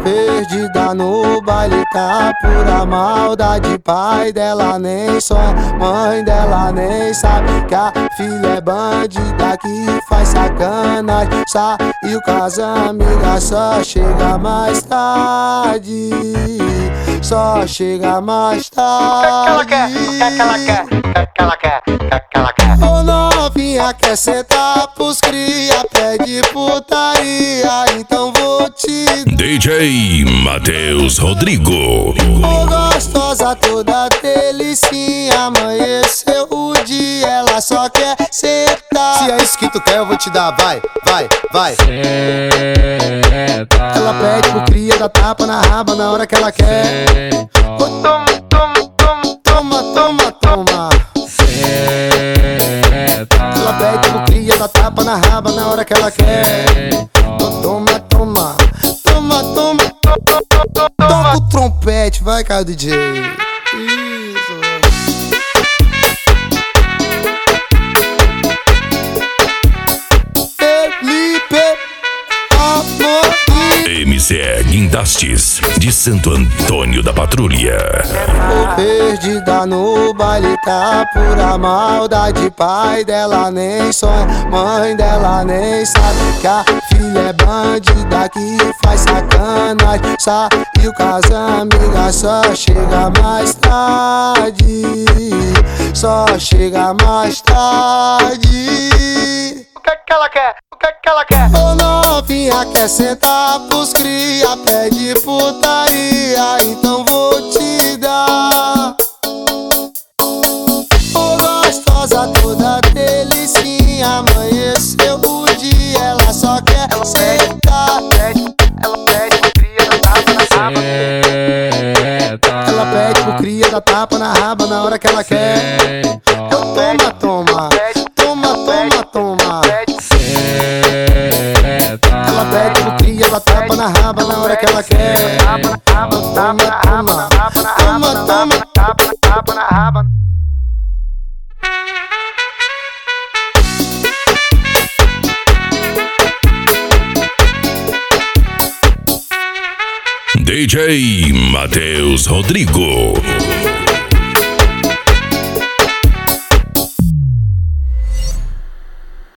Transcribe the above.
Perdida no baile, tá pura maldade. Pai dela nem sonha, mãe dela nem sabe que a filha é bandida que faz sacanagem. Saiu com as amigas, só chega mais tarde. Só chega mais tarde. O que ela quer? O que ela quer? Ô novinha, quer sentar pros cria, pede putaria, então vou te dar. DJ Matheus Rodrigo. Ô gostosa, toda delicinha, amanheceu o dia, ela só quer sentar. Se é isso que tu quer, eu vou te dar, vai, vai, vai. Ela pede pro cria, dá tapa na raba na hora que ela quer. Ô, toma, toma, toma, toma, toma, toma. Ela pede pro cria, dá tapa na raba na hora que ela quer. Ô, toma, toma, toma, toma, toma. Toca o trompete, vai, cara, DJ. Isso. Felipe Amorim. MCE Guindastes, de Santo Antônio da Patrulha. Perdida no baile, tá pura maldade. Pai dela nem sonha, mãe dela nem sabe que a filha é bandida que faz sacanagem. Saiu com as amigas, só chega mais tarde. Só chega mais tarde. O que ela quer? O que ela quer? Ô novinha, quer sentar pros cria, pede putaria, então vou te dar. Ô gostosa, toda delicinha, amanheceu o dia, ela só quer sentar. Ela pede pro cria, dá tapa na raba. Ela pede pro cria, dá tapa na raba na hora que ela quer. Então toma, toma, toma, toma, toma. Ela pede pro cria, dá tapa na raba na hora que ela quer. Toma, toma, toma, toma. Tapa na raba. DJ Matheus Rodrigo.